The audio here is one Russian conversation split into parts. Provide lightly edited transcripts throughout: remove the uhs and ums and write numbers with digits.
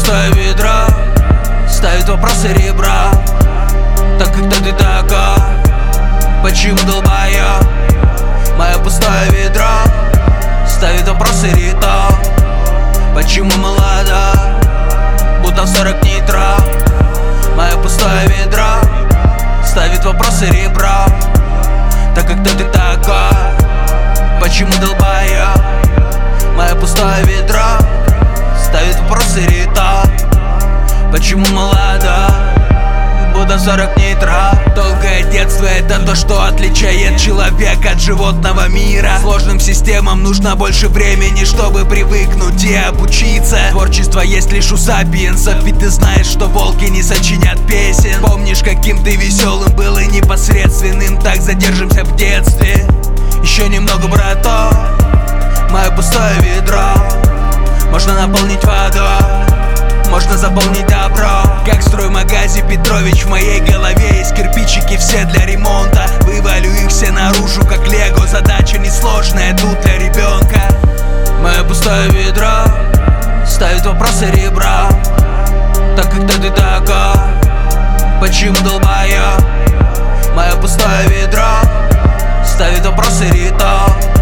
пустое ведро ставит вопросы ребра. Так когда ты такая, почему долбая? Мое пустое ведро ставит вопросы рита. Почему молода, будто в 40 нитро? Мое пустое ведро ставит вопросы ребра. Так когда ты такая, почему долбая? Мое пустое ведро ставит вопросы рита. Почему молода, будто 40 нитро? Долгое детство — это то, что отличает человека от животного мира. Сложным системам нужно больше времени, чтобы привыкнуть и обучиться. Творчество есть лишь у сапиенсов, ведь ты знаешь, что волки не сочинят песен. Помнишь, каким ты веселым был и непосредственным? Так задержимся в детстве. Еще немного, браток. Мое пустое ведро можно наполнить водой, можно заполнить добро. Как строймагазе Петрович, в моей голове есть кирпичики все для ремонта. Вывалю их все наружу, как лего. Задача несложная тут для ребенка. Мое пустое ведро ставит вопросы ребра. Так когда ты такая, почему долбая? Мое пустое ведро ставит вопросы рита.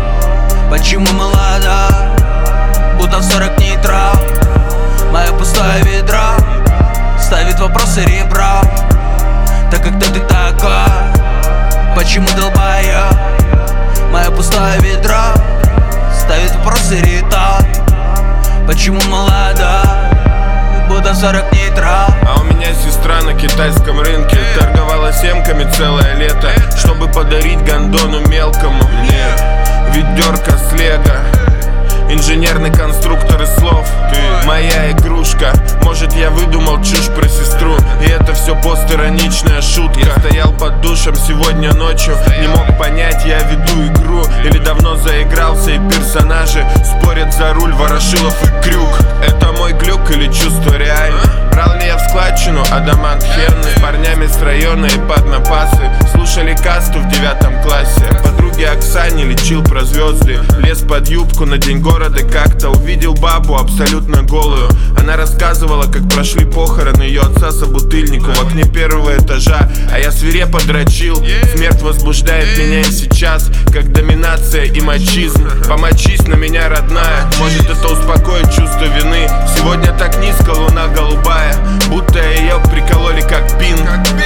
Почему молода, будто в 40 нитро? Мое пустое ведро ставит вопросы ребра. Так когда ты такая, почему долбая? Мое пустое ведро ставит вопросы рита. Почему молода, будто в 40 нитро? А у меня сестра на китайском рынке торговала семками целое лето, чтобы подарить гондону мелкому. Мне ведерко с лего, инженерный конструктор из слов. Ты моя игрушка. Может, я выдумал чушь про сестру, и это все постироничная шутка. Я стоял под душем сегодня ночью, не мог понять, я веду игру или давно заигрался, и персонажи спорят за руль, Ворошилов и Крюк. Это мой глюк или чувство реально? Брал ли я в складчину адамант херны? С парнями с района и под напасы слушали касту в 9 классе. Подруге Оксане лечил про звезды. Лез под юбку на день города, как-то увидел бабу абсолютно голую. Она рассказывала, как прошли похороны ее отца собутыльнику в окне 1-го этажа. А я свирепо дрочил. Смерть возбуждает меня и сейчас, как доминация и мачизм. Помочись на меня, родная, может это успокоит чувство вины. Сегодня так низко, луна голубая, будто ее прикололи как пин.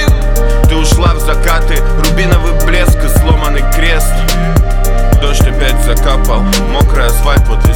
Ты ушла в закаты, рубиновый блеск и сломанный крест. Дождь опять закапал, мокрый асфальт, вот